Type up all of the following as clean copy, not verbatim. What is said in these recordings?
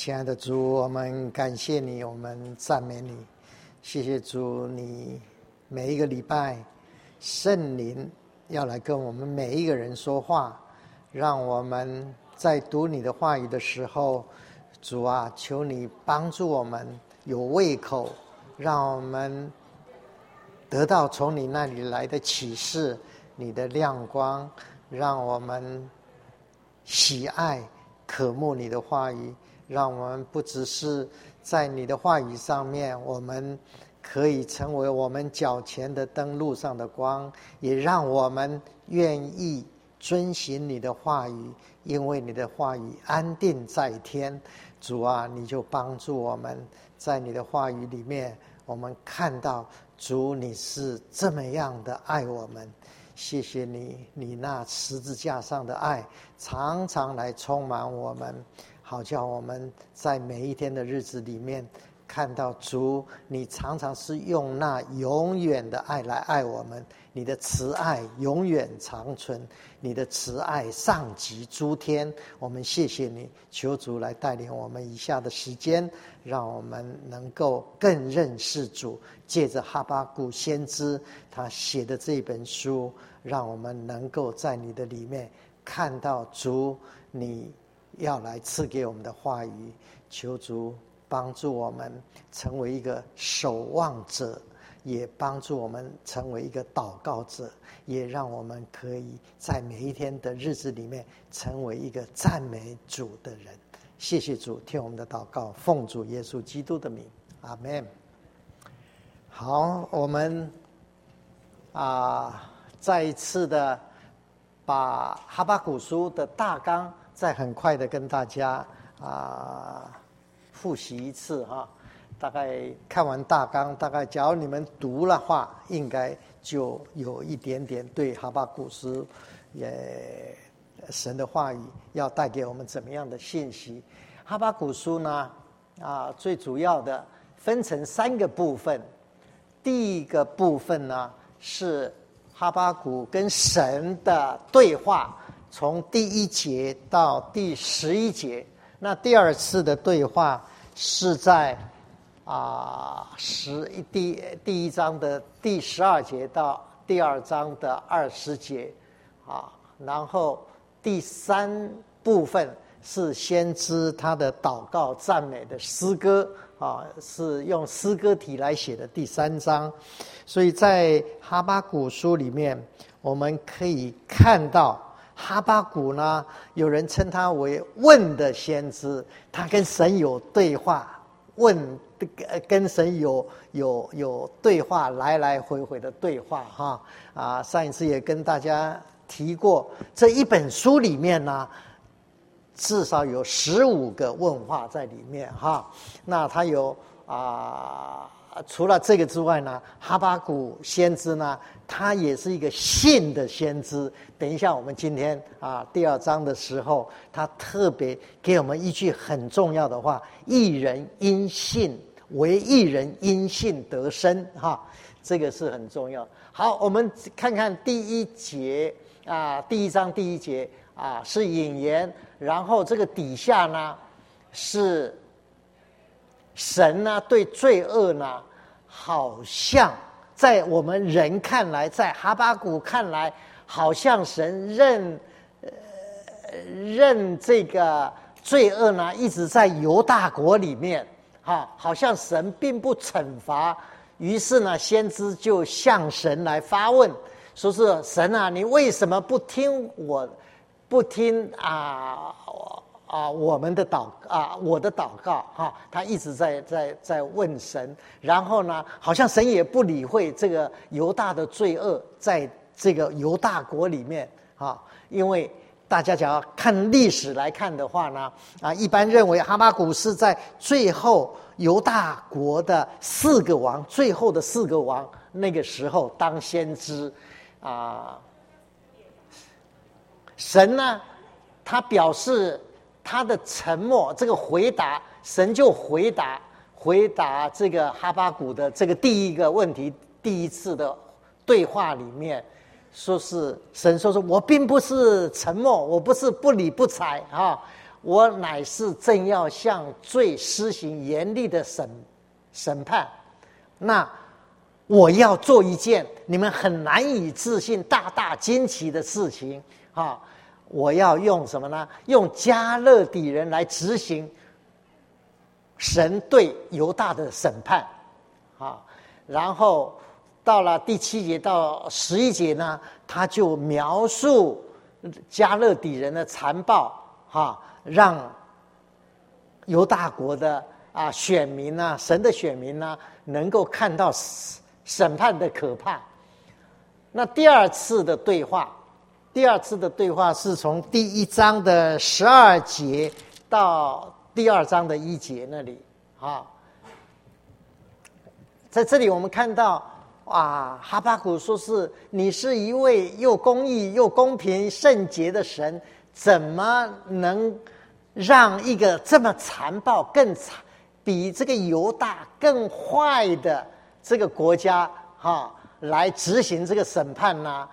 亲爱的主，我们感谢你，我们赞美你。谢谢主，你每一个礼拜圣灵要来跟我们每一个人说话，让我们在读你的话语的时候，主啊，求你帮助我们有胃口，让我们得到从你那里来的启示，你的亮光，让我们喜爱渴慕你的话语，让我们不只是在你的话语上面，我们可以成为我们脚前的灯，路上的光，也让我们愿意遵行你的话语，因为你的话语安定在天。主啊，你就帮助我们在你的话语里面，我们看到主你是这么样的爱我们。谢谢你，你那十字架上的爱常常来充满我们，好叫我们在每一天的日子里面看到主，你常常是用那永远的爱来爱我们，你的慈爱永远长存，你的慈爱上及诸天。我们谢谢你，求主来带领我们以下的时间，让我们能够更认识主，借着哈巴谷先知他写的这本书，让我们能够在你的里面看到主你要来赐给我们的话语。求主帮助我们成为一个守望者，也帮助我们成为一个祷告者，也让我们可以在每一天的日子里面成为一个赞美主的人。谢谢主，听我们的祷告，奉主耶稣基督的名，阿们。好，我们再一次的把哈巴谷书的大纲再很快的跟大家复习一次哈。大概看完大纲，大概假如你们读的话，应该就有一点点对哈巴谷书也神的话语要带给我们怎么样的信息。哈巴谷书呢最主要的分成3个部分。第一个部分呢是哈巴谷跟神的对话，从第1节到第11节。那第二次的对话是在第一章的第12节到第2章的20节然后第3部分是先知他的祷告赞美的诗歌是用诗歌体来写的第3章。所以在哈巴谷书里面，我们可以看到哈巴谷呢，有人称他为问的先知，他跟神有对话，跟神有对话，来来回回的对话上一次也跟大家提过，这一本书里面呢，至少有15个问话在里面那他有除了这个之外呢，哈巴谷先知呢，他也是一个信的先知。等一下我们今天第2章的时候，他特别给我们一句很重要的话：义人因信，为义人因信得生这个是很重要。好，我们看看第1节第1章第1节是引言，然后这个底下呢是神呢对罪恶呢，好像在我们人看来，在哈巴谷看来，好像神任这个罪恶呢一直在犹大国里面好像神并不惩罚。于是呢，先知就向神来发问，说是神你为什么不听我们的我的祷告他一直在问神。然后呢，好像神也不理会这个犹大的罪恶，在这个犹大国里面因为大家只要看历史来看的话呢一般认为哈巴谷是在最后犹大国的4个王，最后的4个王那个时候当先知神呢，他表示他的沉默，这个回答，神就回答这个哈巴谷的这个第一个问题，第1次的对话里面，说是神说我并不是沉默，我不是不理不睬我乃是正要向罪施行严厉的审判。那我要做一件你们很难以置信、大大惊奇的事情啊！我要用什么呢？用加勒底人来执行神对犹大的审判啊！然后到了第7节到11节呢，他就描述加勒底人的残暴啊，让犹大国的选民啊，神的选民啊，能够看到审判的可怕。那第二次的对话是从第1章的12节到第2章的1节那里啊。在这里我们看到哈巴谷说是你是一位又公义又公平圣洁的神，怎么能让一个这么残暴比这个犹大更坏的这个国家来执行这个审判呢？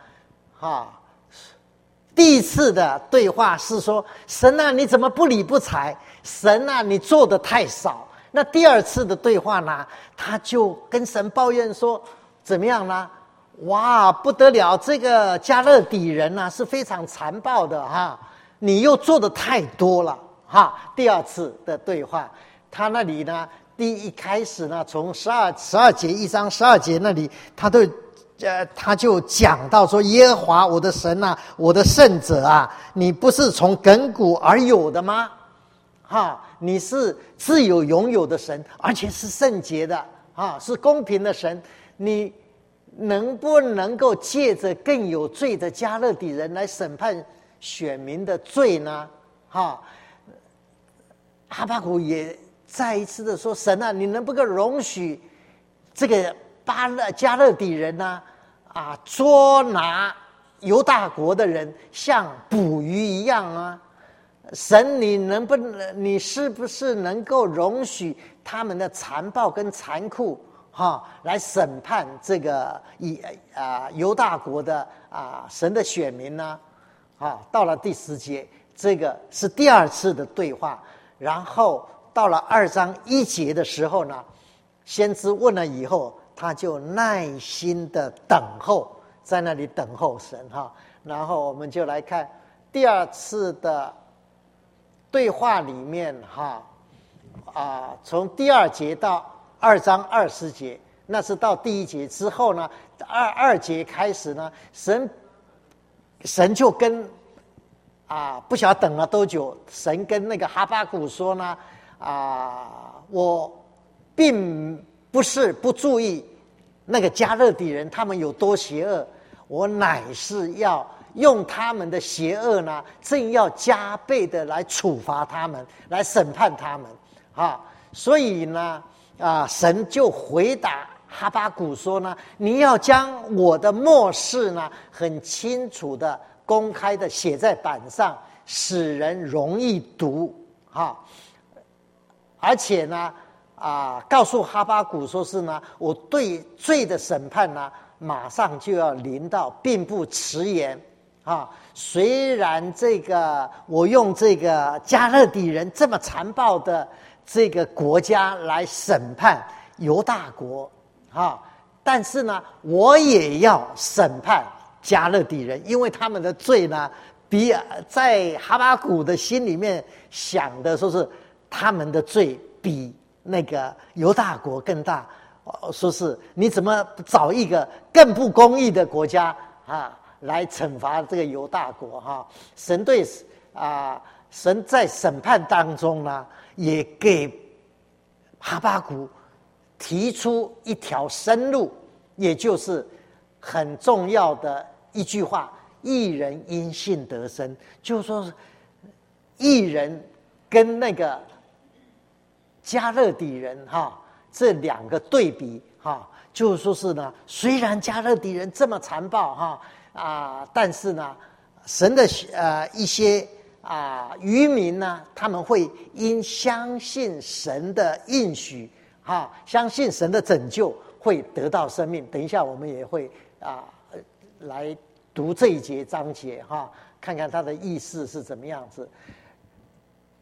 第一次的对话是说，神啊，你怎么不理不睬？神啊，你做的太少。那第二次的对话呢，他就跟神抱怨说，怎么样呢？哇，不得了，这个加勒底人呢是非常残暴的你又做的太多了第二次的对话，他那里呢，一开始呢，从12节1章12节那里，他就讲到说，耶和华我的神啊，我的圣者啊，你不是从亘古而有的吗？你是自有永有的神，而且是圣洁的是公平的神，你能不能够借着更有罪的加勒底人来审判选民的罪呢？哈巴谷也再一次的说，神啊，你能不能容许这个加勒底人呢捉拿犹大国的人像捕鱼一样啊？神，你是不是能够容许他们的残暴跟残酷来审判这个犹大国的神的选民呢？到了第10节，这个是第二次的对话。然后到了2章1节的时候呢，先知问了以后，他就耐心的等候，在那里等候神然后我们就来看第二次的对话里面从第2节到2章20节，那是到第1节之后呢，2节开始呢，神就跟不晓得等了多久，神跟那个哈巴谷说呢我并不是不注意那个加勒底人他们有多邪恶，我乃是要用他们的邪恶呢，正要加倍的来处罚他们，来审判他们所以呢神就回答哈巴谷说呢，你要将我的默示呢，很清楚的公开的写在板上，使人容易读而且呢告诉哈巴谷说是呢，我对罪的审判呢马上就要临到，并不迟延虽然我用这个加勒底人这么残暴的这个国家来审判犹大国但是呢，我也要审判加勒底人，因为他们的罪呢，比在哈巴谷的心里面想的说是他们的罪比那个犹大国更大，说是你怎么找一个更不公义的国家来惩罚这个犹大国神在审判当中呢，也给哈巴谷提出一条生路，也就是很重要的一句话，义人因信得生，就是说义人跟那个加勒底人这两个对比就是说是呢，虽然加勒底人这么残暴但是呢，神的一些渔民呢，他们会因相信神的应许相信神的拯救，会得到生命。等一下我们也会来读这一节章节看看它的意思是怎么样子。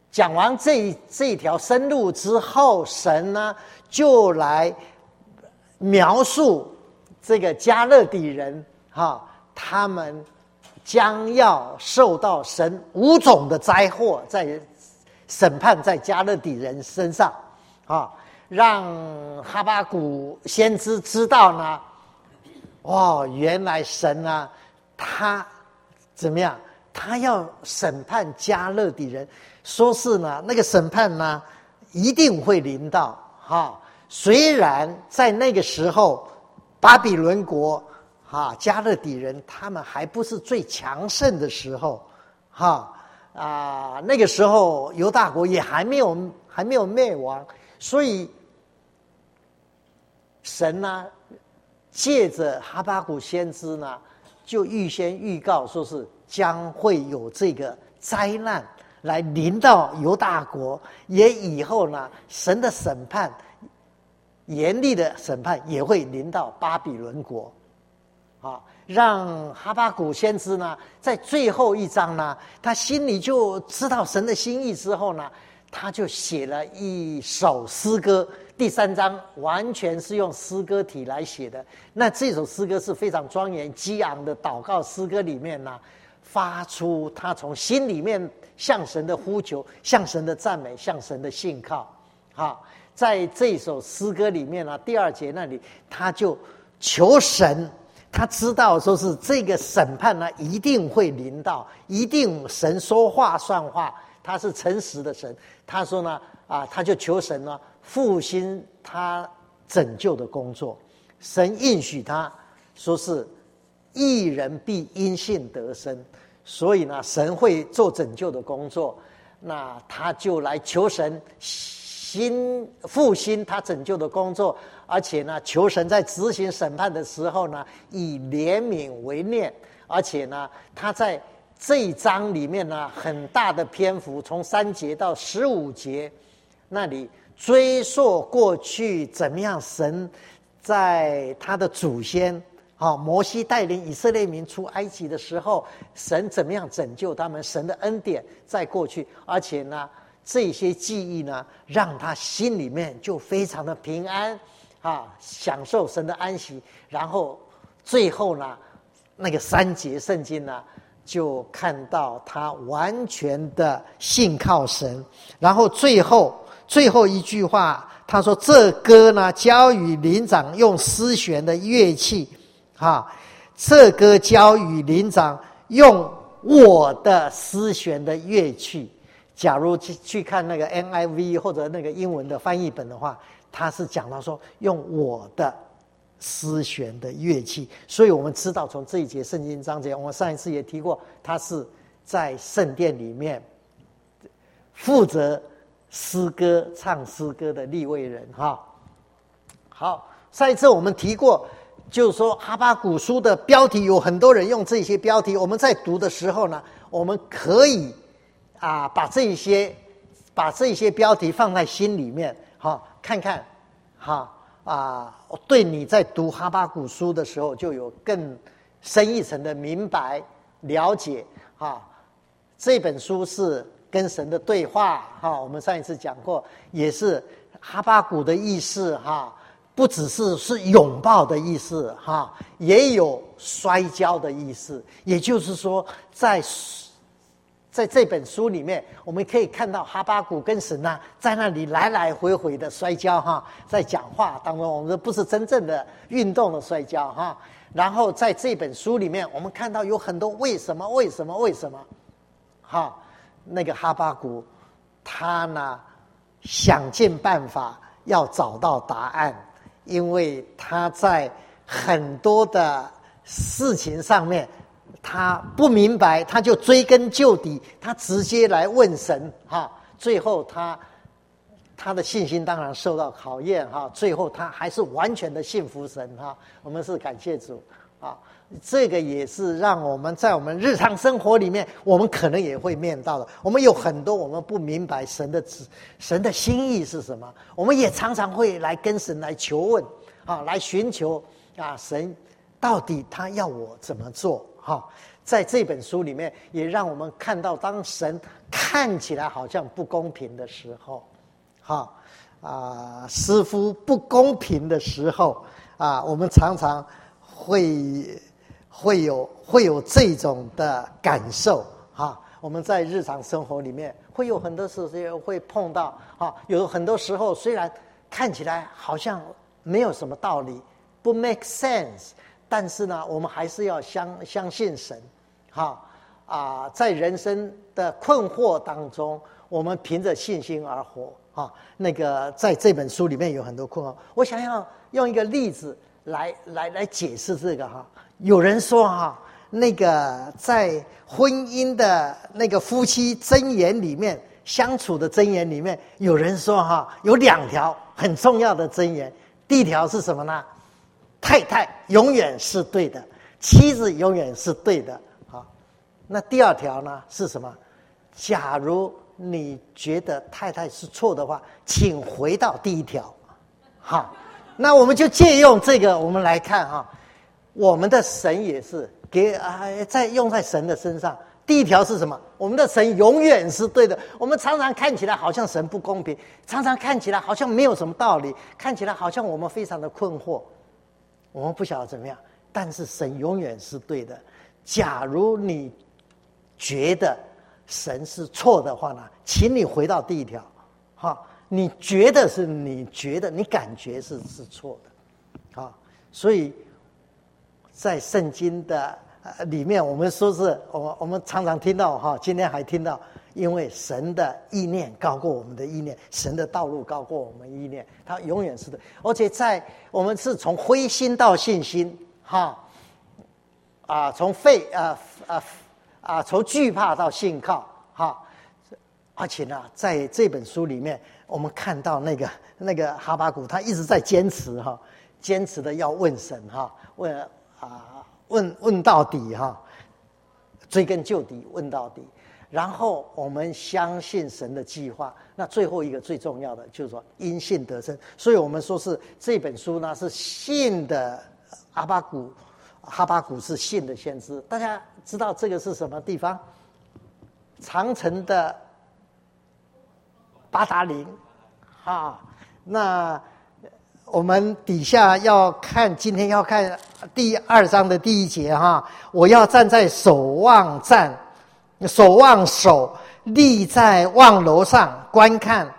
讲完这条生路之后，神呢就来描述这个迦勒底人他们将要受到神5种的灾祸在审判在迦勒底人身上让哈巴谷先知知道呢，原来神呢他怎么样？他要审判迦勒底人，说是呢那个审判呢一定会临到虽然在那个时候巴比伦国迦勒底人他们还不是最强盛的时候那个时候犹大国也还没有灭亡，所以神呢借着哈巴谷先知呢就预先预告说是将会有这个灾难来临到犹大国，也以后呢神的审判严厉的审判也会临到巴比伦国让哈巴谷先知呢在最后一章呢他心里就知道神的心意之后呢，他就写了一首诗歌，第3章完全是用诗歌体来写的。那这首诗歌是非常庄严激昂的祷告诗歌，里面呢发出他从心里面向神的呼求，向神的赞美，向神的信靠在这首诗歌里面呢第2节那里他就求神，他知道说是这个审判呢一定会临到，一定神说话算话，他是诚实的神。他说呢他就求神呢复兴他拯救的工作。神应许他说是义人必因信得生，所以呢神会做拯救的工作。那他就来求神复兴他拯救的工作，而且呢求神在执行审判的时候呢以怜悯为念，而且呢他在这一章里面呢很大的篇幅，从3节到15节那里追溯过去怎么样神在他的祖先摩西带领以色列民出埃及的时候，神怎么样拯救他们，神的恩典在过去，而且呢这些记忆呢让他心里面就非常的平安享受神的安息。然后最后呢那个3节圣经呢就看到他完全的信靠神。然后最后一句话他说，这歌呢交与灵长用丝弦的乐器这歌交与灵长用我的丝弦的乐器。假如去看那个 NIV 或者那个英文的翻译本的话，他是讲到说用我的丝弦的乐器。所以我们知道从这一节圣经章节，我们上一次也提过，他是在圣殿里负责诗歌唱诗歌的利未人好，上一次我们提过，就是说哈巴谷书的标题有很多人用这些标题，我们在读的时候呢，我们可以把这些标题放在心里面看看对你在读哈巴谷书的时候就有更深一层的明白了解这本书是跟神的对话我们上一次讲过，也是哈巴谷的意思不只是拥抱的意思也有摔跤的意思。也就是说在这本书里面，我们可以看到哈巴谷跟神在那里来来回回的摔跤在讲话当中，我们不是真正的运动的摔跤然后在这本书里面，我们看到有很多为什么那个哈巴谷他呢想尽办法要找到答案，因为他在很多的事情上面他不明白，他就追根究底，他直接来问神最后他的信心当然受到考验最后他还是完全的信服神我们是感谢主这个也是让我们在我们日常生活里面，我们可能也会面到的。我们有很多我们不明白神的心意是什么，我们也常常会来跟神来求问来寻求神到底他要我怎么做在这本书里面，也让我们看到，当神看起来好像不公平的时候，似乎不公平的时候我们常常会有这种的感受我们在日常生活里面会有很多时候会碰到有很多时候虽然看起来好像没有什么道理，不 make sense， 但是呢，我们还是要相信神在人生的困惑当中，我们凭着信心而活那个在这本书里面有很多困惑，我想要用一个例子来解释这个有人说那个在婚姻的那个夫妻箴言里面，相处的箴言里面，有人说有2条很重要的箴言。第一条是什么呢？太太永远是对的，妻子永远是对的那第2条呢是什么？假如你觉得太太是错的话，请回到第1条那我们就借用这个，我们来看我们的神也是用在神的身上。第1条是什么？我们的神永远是对的。我们常常看起来好像神不公平，常常看起来好像没有什么道理，看起来好像我们非常的困惑，我们不晓得怎么样，但是神永远是对的。假如你觉得神是错的话呢，请你回到第1条你觉得你感觉是错的所以在圣经的里面，我们说是我们常常听到今天还听到，因为神的意念高过我们的意念，神的道路高过我们意念，他永远是的。而且我们是从灰心到信心从惧怕到信靠而且呢，在这本书里面，我们看到那个哈巴谷，他一直在坚持的要问神问到底追根究底问到底。然后我们相信神的计划。那最后一个最重要的就是说因信得生。所以我们说是这本书呢是信的哈巴谷是信的先知。大家知道这个是什么地方？长城的八达岭那我们底下今天要看第2章的第1节我要站在守望手，立在望楼上观看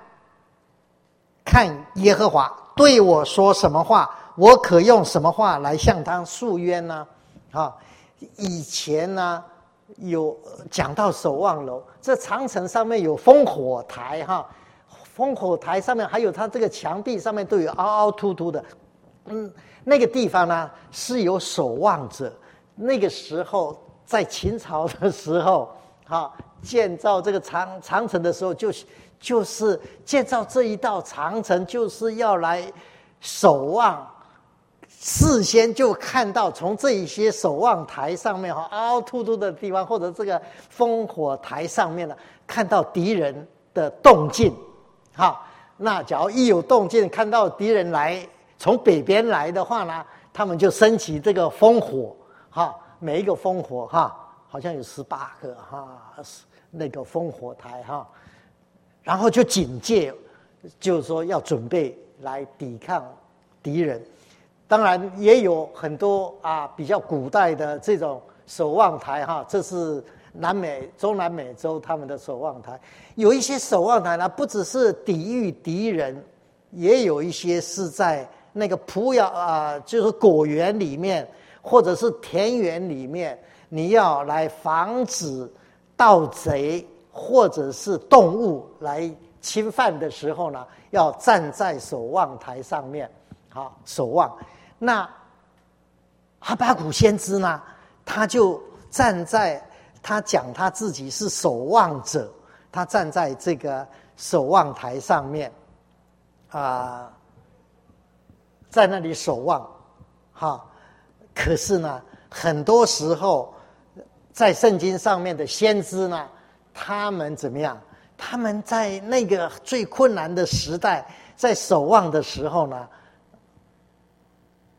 耶和华对我说什么话，我可用什么话来向他诉冤呢以前呢有讲到守望楼，这长城上面有烽火台烽火台上面还有它这个墙壁上面都有凹凹凸凸的那个地方呢是有守望者。那个时候在秦朝的时候建造这个长城的时候，就是建造这一道长城，就是要来守望，事先就看到从这一些守望台上面凹凹凸凸的地方，或者这个烽火台上面呢，看到敌人的动静那假如一有动静，看到敌人来从北边来的话呢，他们就升起这个烽火每一个烽火好像有18个那个烽火台然后就警戒，就是说要准备来抵抗敌人。当然也有很多比较古代的这种守望台这是中南美洲他们的守望台。有一些守望台呢，不只是抵御敌人，也有一些是在那个就是果园里面，或者是田园里面，你要来防止盗贼或者是动物来侵犯的时候呢，要站在守望台上面守望。那哈巴谷先知呢，他就他讲他自己是守望者，他站在这个守望台上面在那里守望可是呢，很多时候在圣经上面的先知呢，他们怎么样？他们在那个最困难的时代，在守望的时候呢，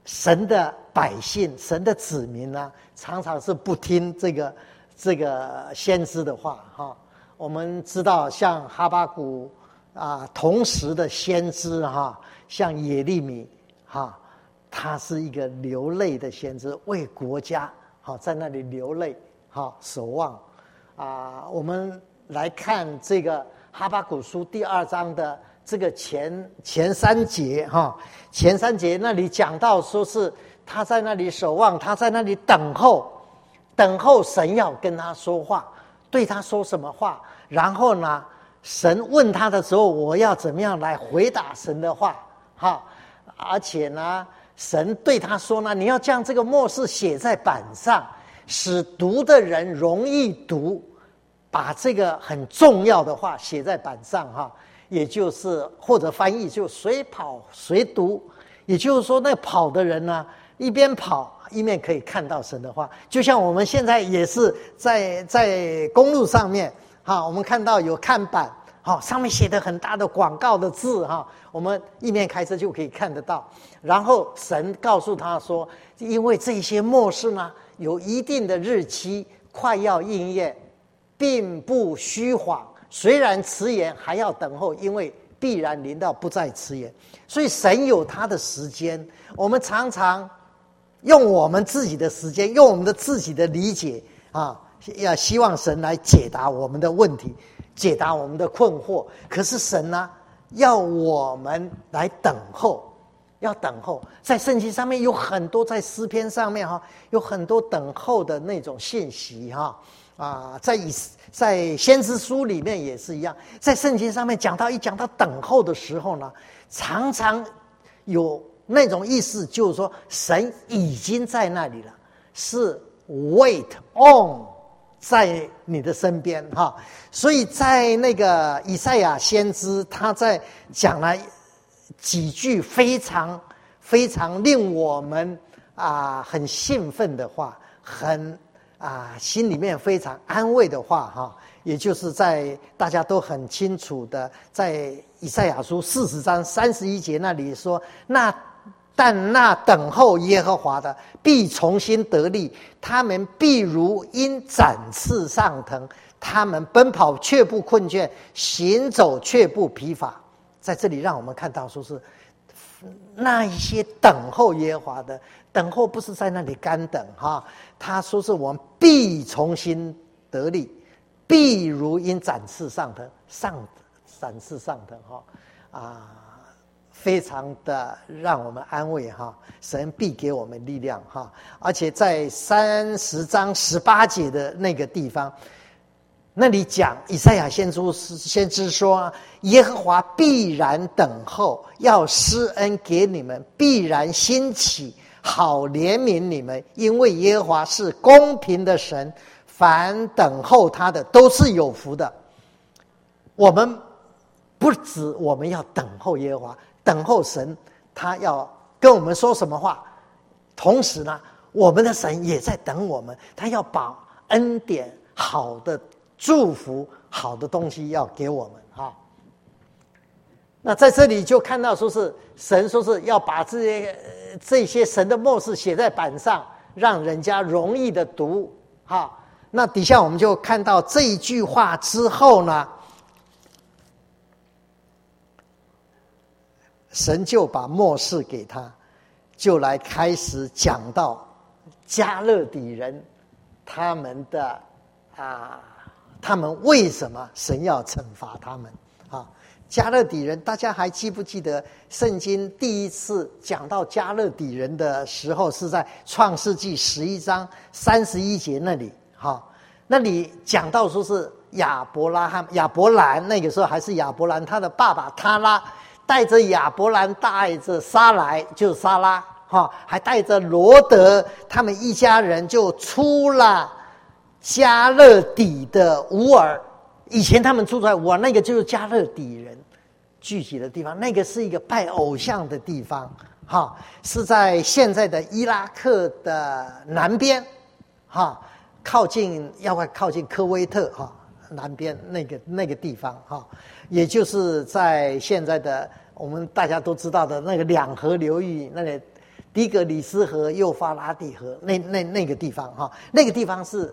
神的百姓、神的子民呢，常常是不听这个先知的话哈。我们知道，像哈巴谷同时的先知哈，像耶利米哈，他是一个流泪的先知，为国家在那里流泪守望我们来看这个哈巴谷书第2章的这个前3节前3节那里讲到说是他在那里守望，他在那里等候神要跟他说话，对他说什么话，然后呢神问他的时候，我要怎么样来回答神的话而且呢神对他说呢，你要将这个默示写在板上，使读的人容易读，把这个很重要的话写在板上也就是或者翻译就随跑随读，也就是说那跑的人呢，一边跑一面可以看到神的话。就像我们现在也是在公路上面我们看到有看板上面写的很大的广告的字我们一面开车就可以看得到。然后神告诉他说，因为这些默示呢有一定的日期，快要应验，并不虚谎，虽然迟延还要等候，因为必然临到，不再迟延。所以神有他的时间，我们常常用我们自己的时间，用我们的自己的理解要希望神来解答我们的问题，解答我们的困惑。可是神呢要我们来等候，要等候。在圣经上面有很多，在诗篇上面有很多等候的那种信息在先知书里面也是一样，在圣经上面讲到等候的时候呢，常常有那种意思，就是说神已经在那里了，是 wait on 在你的身边所以在那个以赛亚先知，他在讲了几句非常非常令我们很兴奋的话，很心里面非常安慰的话也就是在大家都很清楚的，在以赛亚书40章31节那里说，但那等候耶和华的必重新得力，他们必如鹰展翅上腾，他们奔跑却不困倦，行走却不疲乏。在这里让我们看到说是那一些等候耶和华的，等候不是在那里干等他说是我们必重新得力，必如鹰展翅上腾，展翅上腾非常的让我们安慰神必给我们力量而且在30章18节的那个地方，那里讲以赛亚先知说，耶和华必然等候，要施恩给你们，必然兴起，好怜悯你们，因为耶和华是公平的神，凡等候他的都是有福的。我们不止我们要等候耶和华，等候神他要跟我们说什么话，同时呢我们的神也在等我们，他要把恩典好的祝福好的东西要给我们那在这里就看到说是神说是要把这些神的默示写在板上，让人家容易的读那底下我们就看到这一句话之后呢，神就把默示给他，就来开始讲到迦勒底人他们的他们为什么神要惩罚他们迦勒底人，大家还记不记得圣经第一次讲到迦勒底人的时候，是在创世纪11章31节那里那里讲到说是亚伯兰，那个时候还是亚伯兰他的爸爸他拉，带着亚伯兰，带着撒来就是撒拉还带着罗德，他们一家人就出了迦勒底的乌尔。以前他们住在乌尔，那个就是迦勒底人聚集的地方，那个是一个拜偶像的地方是在现在的伊拉克的南边靠近科威特南边那个地方也就是在现在的我们大家都知道的那个两河流域那里底格里斯河、幼发拉底河那个地方哈，那个地方是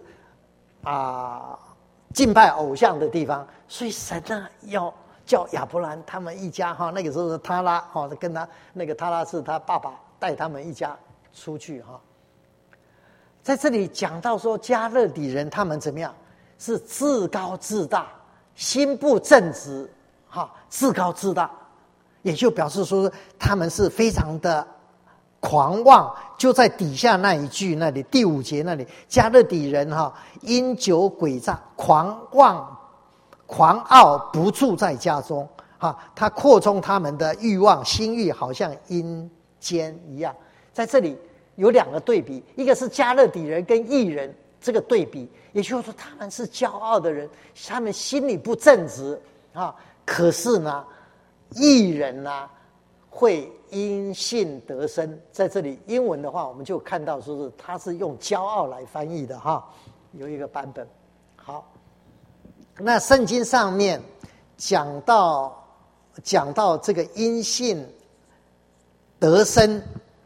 敬拜偶像的地方，所以神呢要叫亚伯兰他们一家哈，那个时候是他拉哈，跟他那个他拉是他爸爸带他们一家出去哈。在这里讲到说加勒底人他们怎么样，是自高自大，心不正直哈，自高自大，也就表示说他们是非常的狂妄。就在底下那一句那里第5节那里，加勒底人哈，因酒诡诈，狂妄狂傲，不住在家中哈，他扩充他们的欲望，心欲好像阴间一样。在这里有2个对比，一个是加勒底人跟义人这个对比，也就是说他们是骄傲的人，他们心里不正直啊。可是呢，义人呢会因信得生。在这里英文的话，我们就看到说是他是用骄傲来翻译的哈，有一个版本。好，那圣经上面讲到这个因信得生，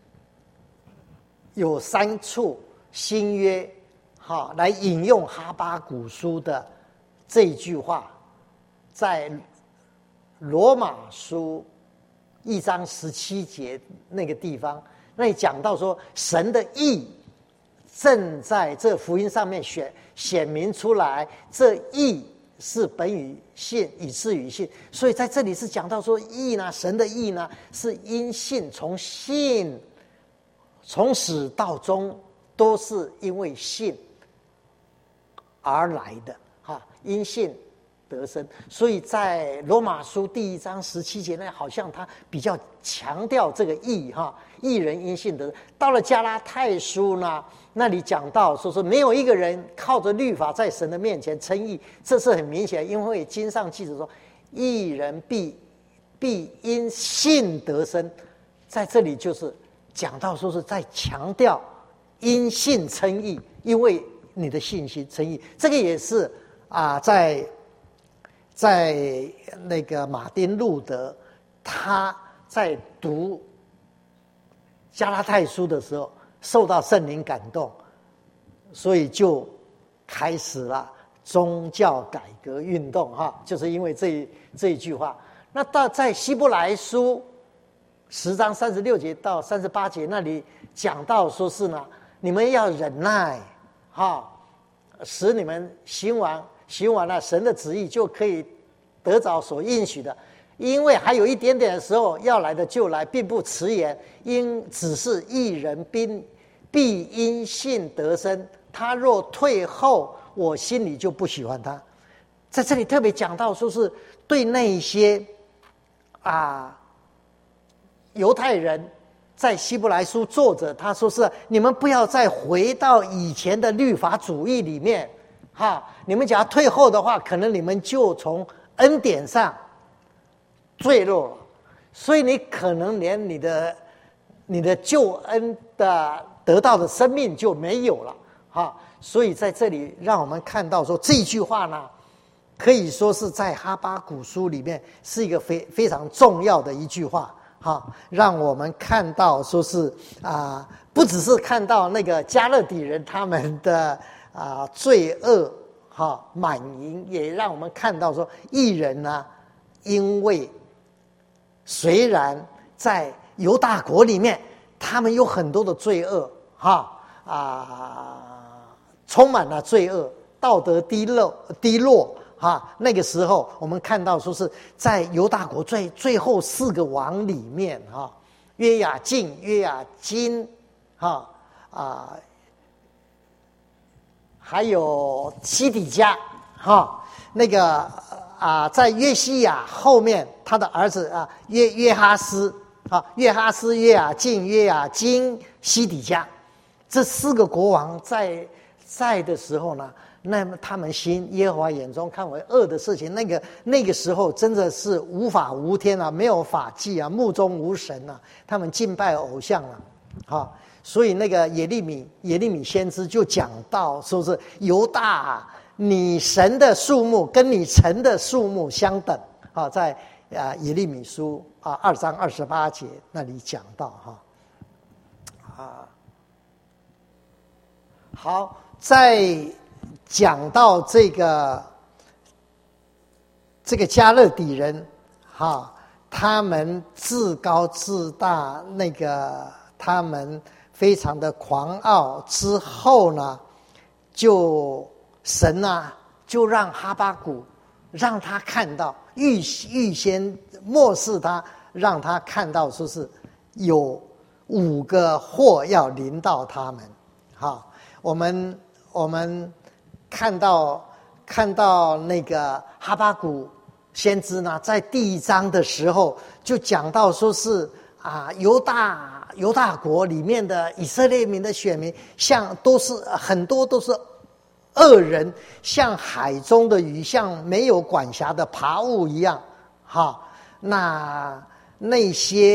有3处新约好来引用哈巴谷书的这一句话，在罗马书1章17节那个地方，那里讲到说神的义正在这福音上面显明出来，这义是本于信，以至于信。所以在这里是讲到说义呢，神的义呢是因信，从信从始到终都是因为信而来的哈，因信得生。所以在罗马书第1章17节那好像他比较强调这个义哈，义人因信得生。到了加拉太书呢，那里讲到说没有一个人靠着律法在神的面前称义，这是很明显，因为经上记着说义人必因信得生。在这里就是讲到说是在强调因信称义，因为你的信心称义。这个也是在那个马丁路德他在读加拉太书的时候受到圣灵感动，所以就开始了宗教改革运动哈，就是因为这一句话。那在希伯来书10章36节到38节那里讲到说是呢，你们要忍耐哈，使你们行完了神的旨意，就可以得着所应许的。因为还有一点点的时候，要来的就来，并不迟延。因只是义人必因信得生，他若退后，我心里就不喜欢他。在这里特别讲到说是对那些犹太人，在希伯来书作者他说是你们不要再回到以前的律法主义里面哈，你们假如退后的话，可能你们就从恩典上坠落了，所以你可能连你的救恩的得到的生命就没有了哈。所以在这里让我们看到说这句话呢，可以说是在哈巴谷书里面是一个非常重要的一句话哈，让我们看到说是不只是看到那个加勒底人他们的罪恶哈满盈，也让我们看到说义人呢，因为虽然在犹大国里面他们有很多的罪恶充满了罪恶，道德低落那个时候我们看到说是在犹大国最后4个王里面约雅敬、约雅斤还有西底家那个在约西亚后面他的儿子约哈斯约雅敬、约雅斤、西底家，这4个国王在的时候呢，那么他们行耶和华眼中看为恶的事情，那个时候真的是无法无天没有法纪目中无神他们敬拜偶像所以那个耶利米先知就讲到说是犹大你神的数目跟你城的数目相等在耶利米书2章28节那里讲到好，在讲到这个迦勒底人他们自高自大，他们非常的狂傲之后呢，神就让哈巴谷让他看到，预先漠视他，让他看到说是有5个祸要临到他们。我们看到那个哈巴谷先知呢，在第1章的时候就讲到说是犹大国里面的以色列民的选民，很多都是恶人，像海中的鱼，像没有管辖的爬物一样。那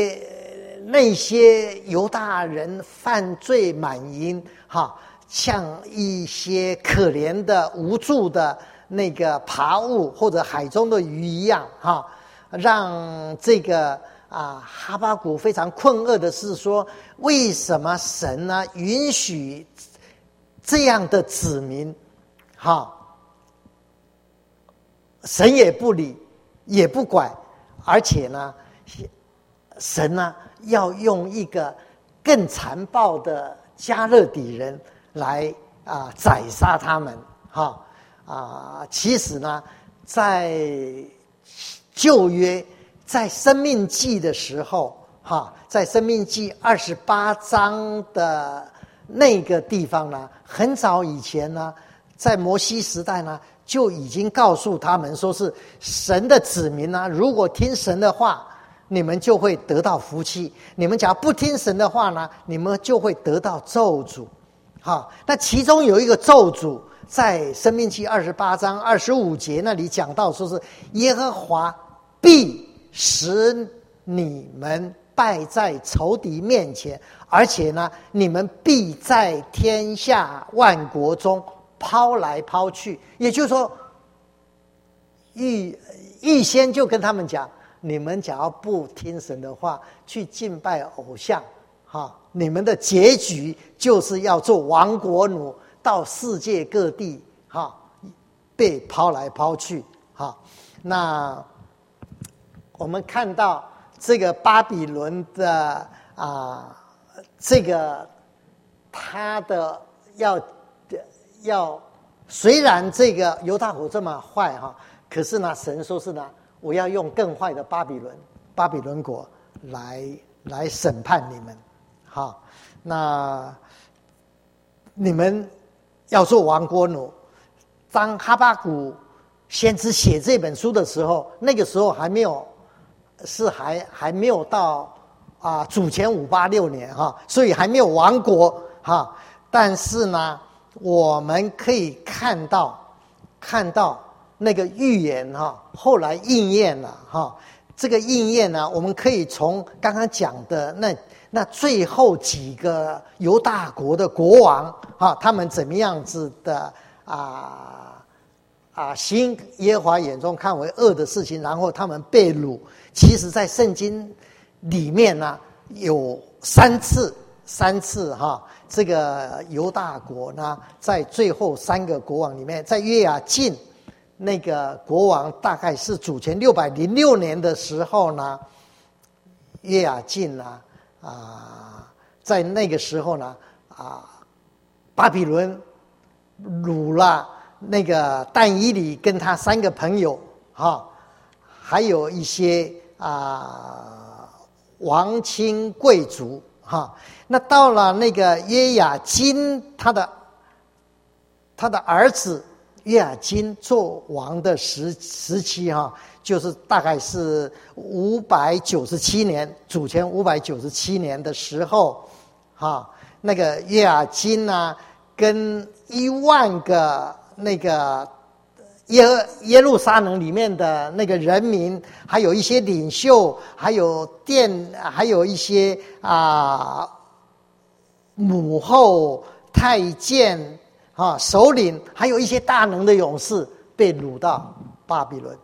些犹大人犯罪满盈，像一些可怜的无助的那个爬物或者海中的鱼一样，让这个哈巴谷非常困惑的是说，为什么神呢允许这样的子民，神也不理也不管，而且呢神呢要用一个更残暴的迦勒底人来宰杀他们。其实呢，在旧约，在申命记的时候，在申命记28章的那个地方呢，很早以前呢，在摩西时代呢，就已经告诉他们说是神的子民呢，如果听神的话，你们就会得到福气；你们假如不听神的话呢，你们就会得到咒诅。那其中有一个咒诅，在申命记28章25节那里讲到，说是耶和华必使你们败在仇敌面前，而且呢，你们必在天下万国中抛来抛去。也就是说，预先就跟他们讲，你们假如不听神的话，去敬拜偶像，你们的结局就是要做亡国奴，到世界各地被抛来抛去。那我们看到这个巴比伦的这个他的要虽然这个犹大国这么坏可是呢，神说是呢，我要用更坏的巴比伦国来审判你们。那你们要做亡国奴。当哈巴谷先知写这本书的时候，那个时候还没有到主前586年所以还没有亡国但是呢，我们可以看到那个预言后来应验了这个应验呢，我们可以从刚刚讲的那最后几个犹大国的国王他们怎么样子的行耶和华眼中看为恶的事情，然后他们被掳。其实在圣经里面呢，有三次这个犹大国呢，在最后3个国王里面，在约雅敬那个国王大概是主前606年的时候呢，约雅敬呢在那个时候呢巴比伦掳了那个但以理跟他3个朋友还有一些王亲贵族那到了那个约雅斤他的儿子约雅斤做王的时期就是大概是597年，主前597年的时候那个约雅斤呢，跟10000个那个耶路撒冷里面的那个人民，还有一些领袖，还有一些母后、太监首领，还有一些大能的勇士被掳到巴比伦。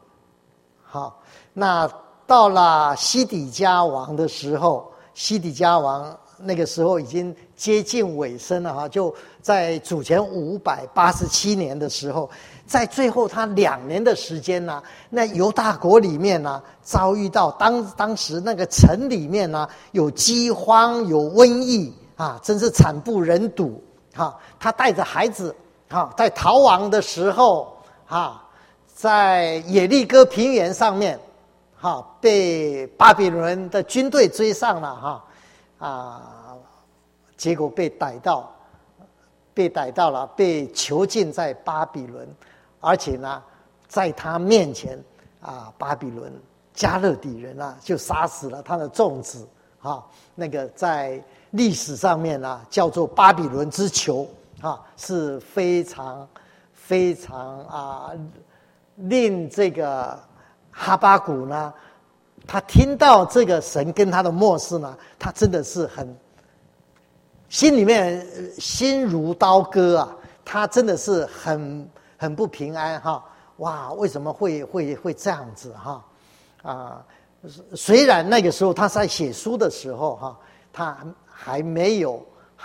那到了西底家王的时候，西底家王那个时候已经接近尾声了哈，就在主前587年的时候，在最后他2年的时间呢，那犹大国里面呢，遭遇到当时那个城里面呢，有饥荒有瘟疫啊，真是惨不忍睹啊。他带着孩子啊，在逃亡的时候啊，在耶利哥平原上面被巴比伦的军队追上了结果被逮到了，被囚禁在巴比伦，而且呢，在他面前巴比伦加勒底人就杀死了他的众子那个在历史上面叫做巴比伦之囚是非常非常令这个哈巴谷呢，他听到这个神跟他的默示呢，他真的是心里面心如刀割他真的是很不平安哇，为什么会这样子虽然那个时候他在写书的时候他还没有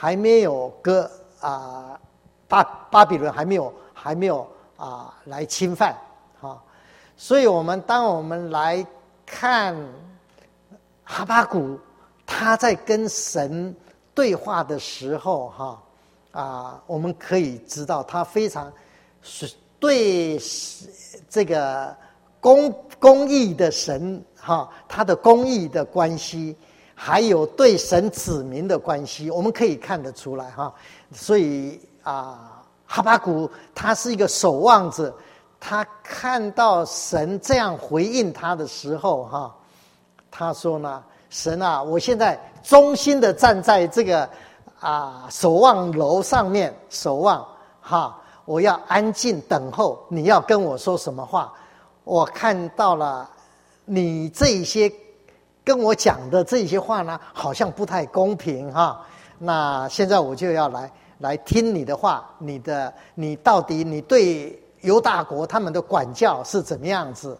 巴比伦还没有来侵犯所以当我们来看哈巴谷他在跟神对话的时候我们可以知道他非常对这个公义的神他的公义的关系，还有对神子民的关系，我们可以看得出来所以哈巴谷他是一个守望者，他看到神这样回应他的时候他说呢，神我现在忠心的站在这个守望楼上面守望我要安静等候你要跟我说什么话。我看到了你这些跟我讲的这些话呢，好像不太公平那现在我就要来听你的话，你到底你对犹大国他们的管教是怎么样子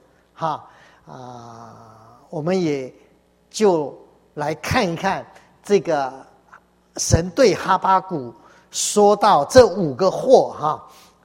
我们也就来看一看这个神对哈巴谷说到这5个祸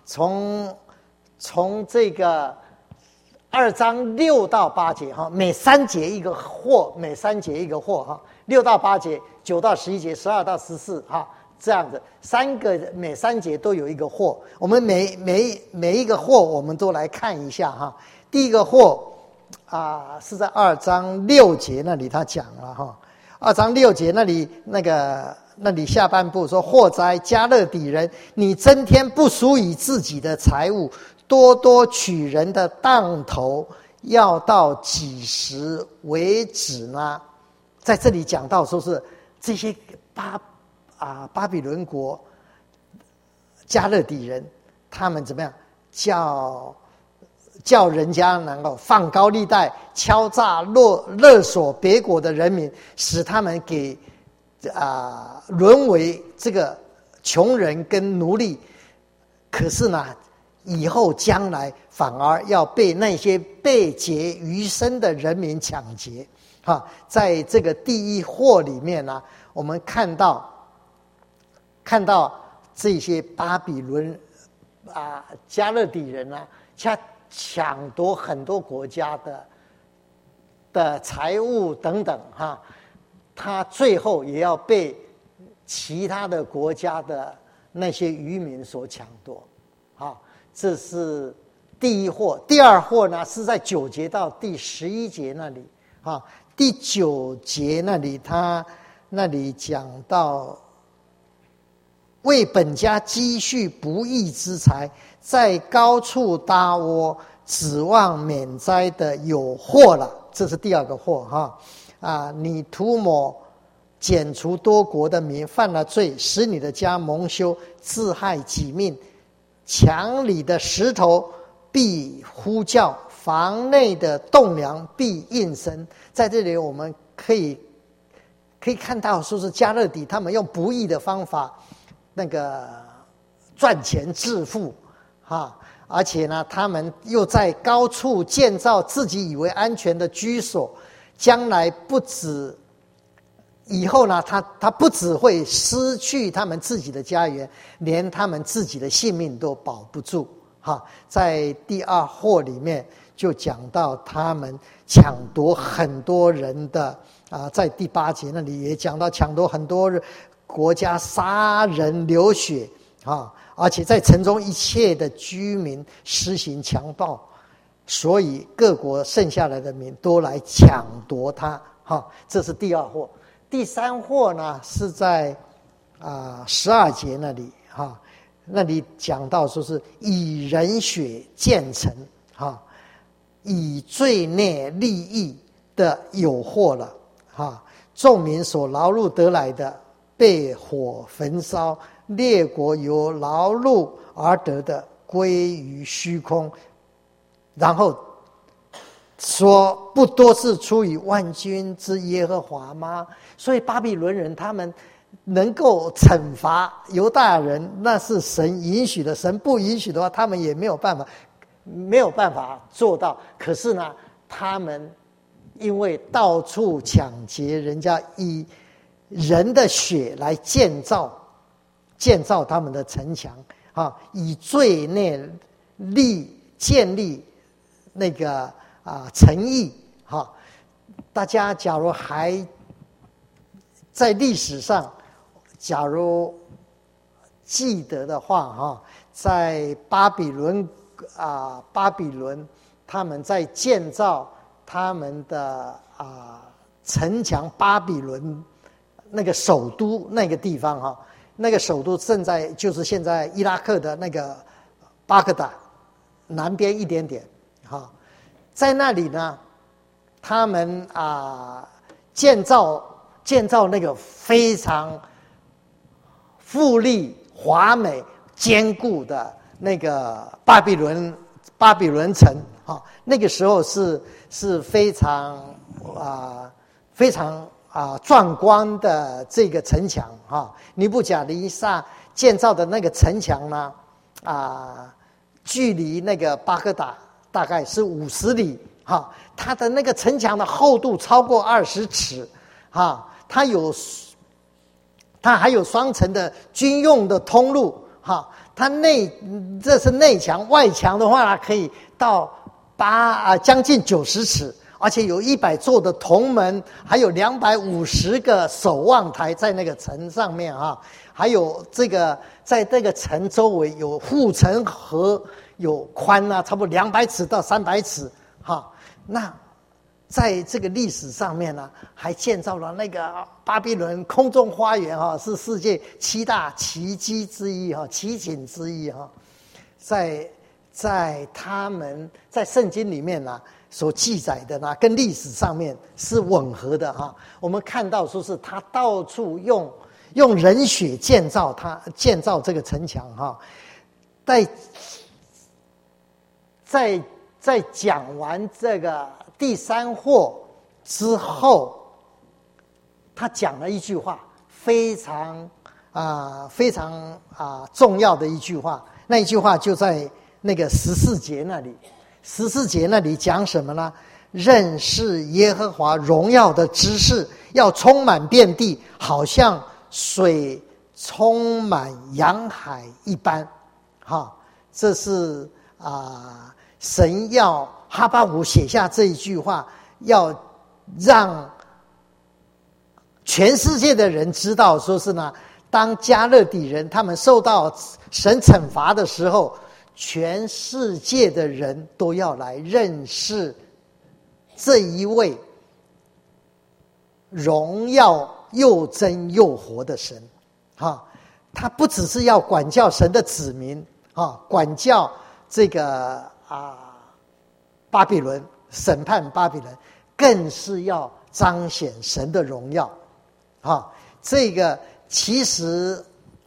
从这个2章6到8节每3节一个祸6到8节9到11节12到14这样子每3节都有一个祸，我们每一个祸我们都来看一下第一个祸是在2章6节那里他讲了2章6节那里下半部说，祸哉加勒底人，你增添不属于自己的财物，多多取人的当头，要到几时为止呢？在这里讲到说是这些巴比伦国加勒底人，他们怎么样叫人家能够放高利贷，敲诈勒索别国的人民，使他们给沦为这个穷人跟奴隶。可是呢，以后将来反而要被那些被劫余生的人民抢劫在这个第一祸里面呢，我们看到这些巴比伦加勒底人抢夺很多国家的财物等等他最后也要被其他的国家的那些渔民所抢夺这是第一祸。第二祸呢，是在9节到第11节那里第9节那里他那里讲到，为本家积蓄不义之财，在高处搭窝，指望免灾的有祸了。这是第二个祸你涂抹剪除多国的民，犯了罪，使你的家蒙羞，自害己命。墙里的石头必呼叫，房内的栋梁必应声。在这里我们可以看到，说是加勒底他们用不义的方法赚钱致富而且呢，他们又在高处建造自己以为安全的居所，将来不止以后呢，他不只会失去他们自己的家园，连他们自己的性命都保不住。在第二祸里面就讲到他们抢夺很多人的在第8节那里也讲到抢夺很多国家，杀人流血而且在城中一切的居民施行强暴，所以各国剩下来的民都来抢夺他。这是第二祸。第三祸呢是在12节那里那里讲到说是以人血建成以罪孽利益的有祸了众民所劳碌得来的被火焚烧，列国由劳碌而得的归于虚空。然后说不多是出于万军之耶和华吗？所以巴比伦人他们能够惩罚犹大人，那是神允许的，神不允许的话他们也没有办法做到。可是呢，他们因为到处抢劫人家，以人的血来建造他们的城墙以罪孽建立那个诚意大家假如还在历史上假如记得的话在巴比伦他们在建造他们的城墙，巴比伦那个首都那个地方那个首都正在就是现在伊拉克的那个巴格达南边一点点在那里呢，他们建造那个非常富丽华美坚固的那个巴比伦城那个时候是非常壮观的这个城墙尼布甲尼撒建造的那个城墙呢距离那个巴格达大概是50里它的那个城墙的厚度超过20尺它还有双层的军用的通路这是内墙，外墙的话可以到将近90尺，而且有100座的铜门，还有250个守望台在那个城上面还有这个在这个城周围有护城河，有宽差不多200尺到300尺那在这个历史上面呢，还建造了那个巴比伦空中花园是世界7大奇迹之一奇景之一在他们在圣经里面呢所记载的呢，跟历史上面是吻合的我们看到说是他到处用人血建造这个城墙在讲完这个第三祸之后，他讲了一句话，非常重要的一句话。那一句话就在那个14节那里。14节那里讲什么呢？认识耶和华荣耀的知识要充满遍地，好像水充满洋海一般。这是神要哈巴谷写下这一句话，要让全世界的人知道，说是呢，当加勒底人他们受到神惩罚的时候，全世界的人都要来认识这一位荣耀又真又活的神他不只是要管教神的子民管教这个巴比伦，审判巴比伦，更是要彰显神的荣耀这个其实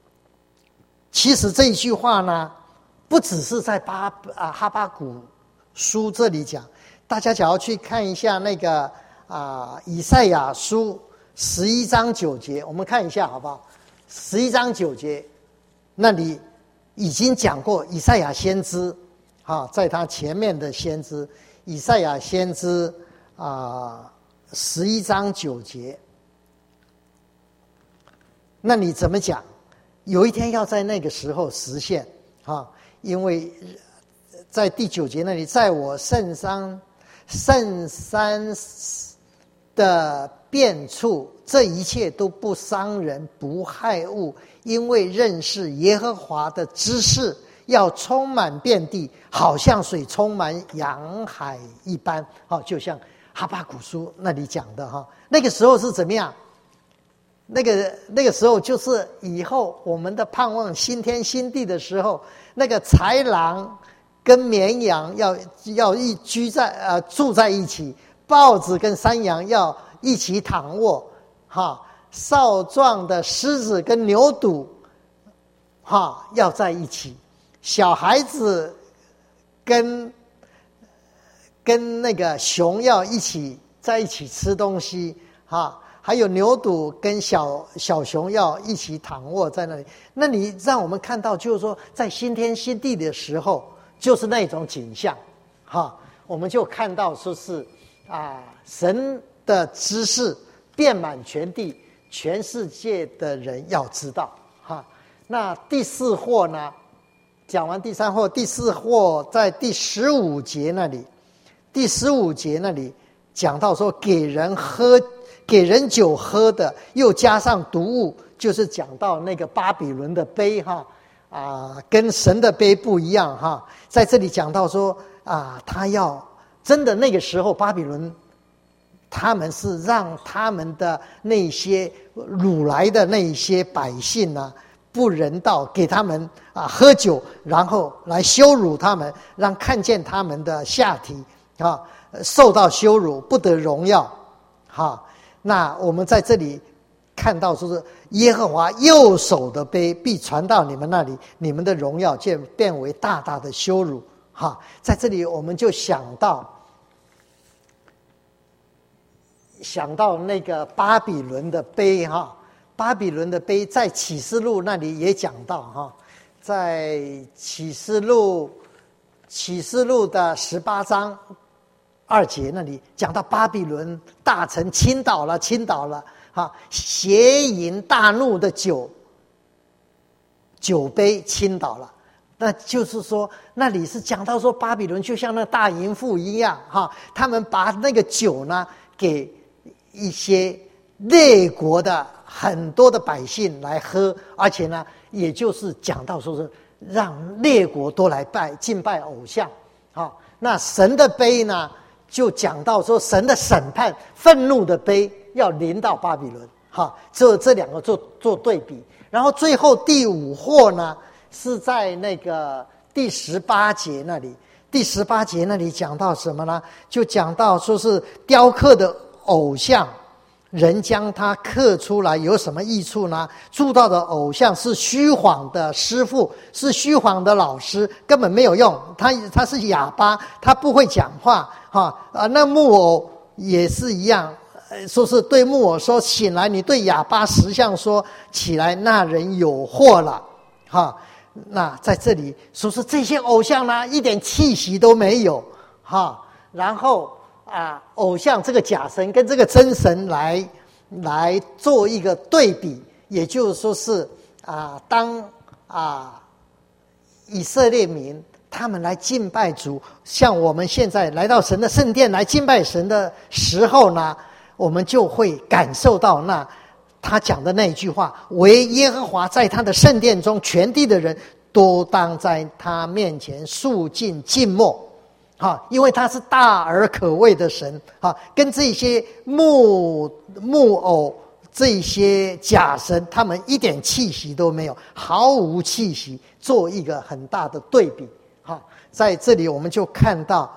这一句话呢，不只是在哈巴谷书这里讲，大家只要去看一下那个以赛亚书11章9节，我们看一下好不好？11章9节那里已经讲过，以赛亚先知在他前面的先知以赛亚先知11章9节那你怎么讲？有一天要在那个时候实现啊！因为在第9节那里，在我圣山的遍处，这一切都不伤人，不害物，因为认识耶和华的知识要充满遍地，好像水充满洋海一般。就像哈巴谷书那里讲的哈，那个时候是怎么样？那个时候就是以后我们的盼望新天新地的时候，那个豺狼跟绵羊要住在一起，豹子跟山羊要一起躺卧，少壮的狮子跟牛犊要在一起，小孩子跟那个熊要在一起吃东西还有牛犊跟小熊要一起躺卧在那里。那你让我们看到，就是说在新天新地的时候，就是那种景象我们就看到说是神的知识遍满全地，全世界的人要知道那第4祸呢，讲完第3祸，第4祸在第15节那里，第15节那里讲到说给人酒喝的，又加上毒物，就是讲到那个巴比伦的杯跟神的杯不一样在这里讲到说他要真的那个时候巴比伦，他们是让他们的那些掳来的那些百姓不人道，给他们喝酒，然后来羞辱他们，让看见他们的下体受到羞辱，不得荣耀那我们在这里看到说是耶和华右手的杯必传到你们那里，你们的荣耀就变为大大的羞辱在这里我们就想到那个巴比伦的杯巴比伦的杯在启示录那里也讲到在启示录的18章2节那里讲到巴比伦大城倾倒了邪淫大怒的酒杯倾倒了。那就是说那里是讲到说巴比伦就像那大淫妇一样他们把那个酒呢给一些列国的很多的百姓来喝，而且呢也就是讲到说是让列国都来敬拜偶像那神的杯呢就讲到说神的审判愤怒的杯要临到巴比伦这两个做对比。然后最后第5祸呢是在那个第18节那里，第18节那里讲到什么呢？就讲到说是雕刻的偶像，人将它刻出来有什么益处呢？铸造的偶像是虚晃的师傅，是虚晃的老师，根本没有用，他是哑巴，他不会讲话那木偶也是一样，说是对木偶说醒来，你对哑巴石像说起来，那人有祸了那在这里说是这些偶像呢一点气息都没有然后偶像这个假神跟这个真神来做一个对比，也就是说是当以色列民他们来敬拜主，像我们现在来到神的圣殿来敬拜神的时候呢，我们就会感受到那他讲的那句话，唯耶和华在他的圣殿中，全地的人都当在他面前肃静静默因为他是大而可畏的神跟这些木偶这些假神他们一点气息都没有，毫无气息，做一个很大的对比在这里我们就看到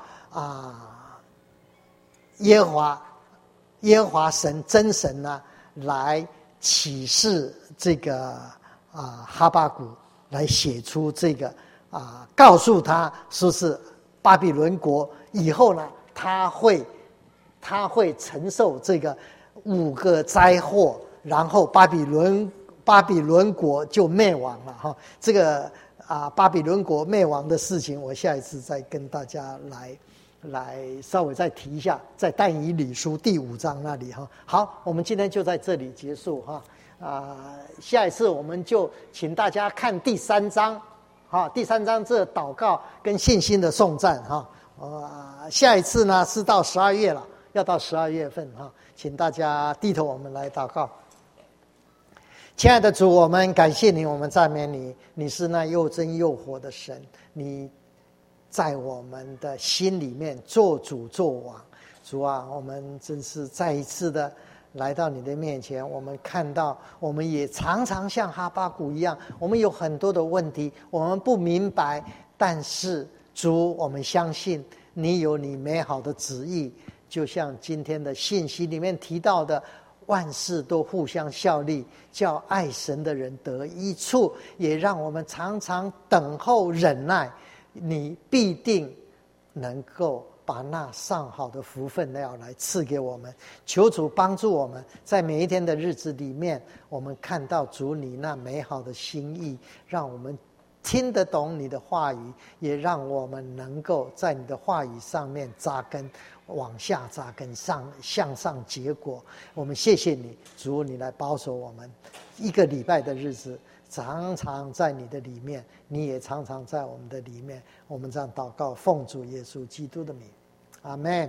耶和华神真神呢来启示这个哈巴谷，来写出这个告诉他说是巴比伦国以后呢他会承受这个5个灾祸，然后巴比伦国就灭亡了这个巴比伦国灭亡的事情我下一次再跟大家来稍微再提一下，在但以理书第5章那里好，我们今天就在这里结束下一次我们就请大家看第3章，第3章这祷告跟信心的颂赞下一次呢是到12月了，要到12月份请大家低头，我们来祷告。亲爱的主，我们感谢你，我们赞美你，你是那又真又活的神，你在我们的心里面做主做王。主啊，我们真是再一次的来到你的面前，我们看到我们也常常像哈巴谷一样，我们有很多的问题，我们不明白，但是主，我们相信你有你美好的旨意，就像今天的信息里面提到的，万事都互相效力，叫爱神的人得益处，也让我们常常等候忍耐，你必定能够把那上好的福分要来赐给我们。求主帮助我们，在每一天的日子里面，我们看到主你那美好的心意，让我们听得懂你的话语，也让我们能够在你的话语上面扎根，往下扎根，向上结果。我们谢谢你，主，你来保守我们一个礼拜的日子，常常在你的里面，你也常常在我们的里面。我们这样祷告，奉主耶稣基督的名，阿们。